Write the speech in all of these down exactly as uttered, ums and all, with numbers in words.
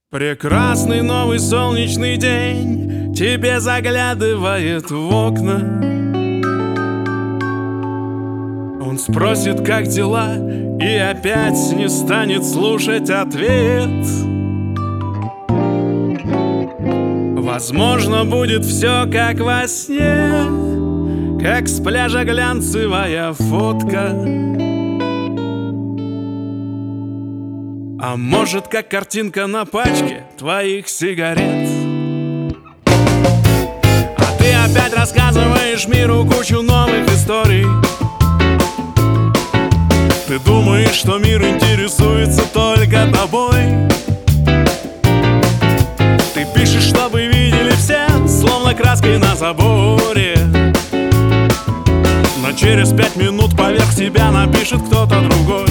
Прекрасный новый солнечный день тебе заглядывает в окна. Он спросит, как дела, и опять не станет слушать ответ. Возможно, будет все как во сне, как с пляжа глянцевая фотка. А может, как картинка на пачке твоих сигарет. А ты опять рассказываешь миру кучу новых историй. Ты думаешь, что мир интересуется только тобой. Ты пишешь, чтобы видели все, словно краской на заборе. Но через пять минут поверх тебя напишет кто-то другой.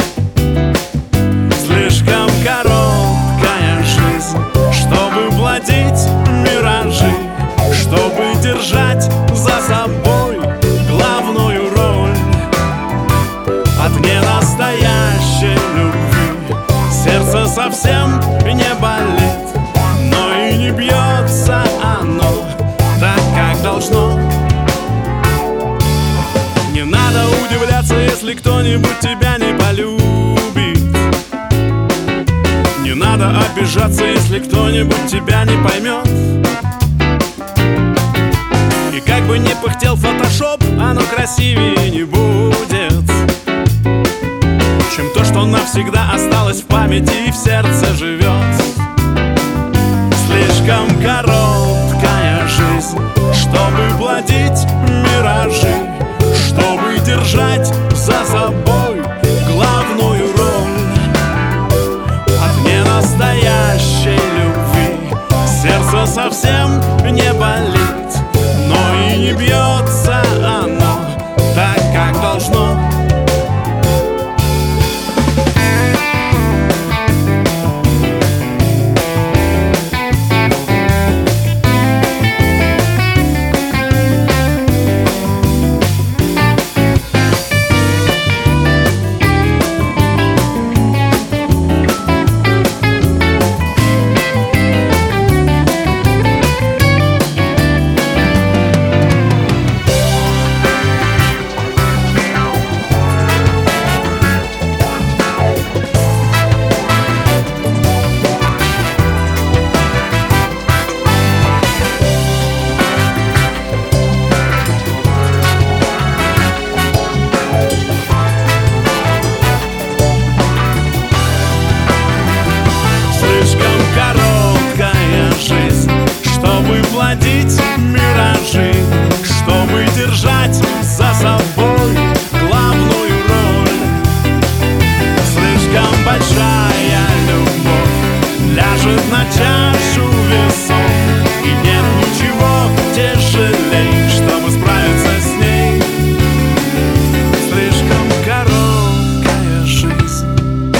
Слишком короткая жизнь, чтобы владеть миражи, чтобы держать за собой главную роль. От ненастоящей любви сердце совсем не болит, но и не бьется оно так, как должно. Не надо удивляться, если кто-нибудь тебя не полюбит. Не надо обижаться, если кто-нибудь тебя не поймет. И как бы ни пыхтел фотошоп, оно красивее не будет, чем то, что навсегда осталось в памяти и в сердце живет. Слишком короткая жизнь, чтобы владеть миражи, чтобы держать за собой главную роль. От ненастоящей любви сердце совсем не болит, но и не бьется оно так, как должно. Владеть миражи, чтобы держать за собой главную роль. Слишком большая любовь ляжет на чашу весов, и нет ничего тяжелей, чтобы справиться с ней. Слишком короткая жизнь,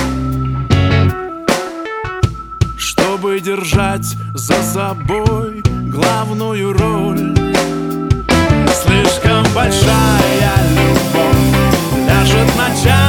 чтобы держать за собой главную роль. Слишком большая любовь ляжет на чашу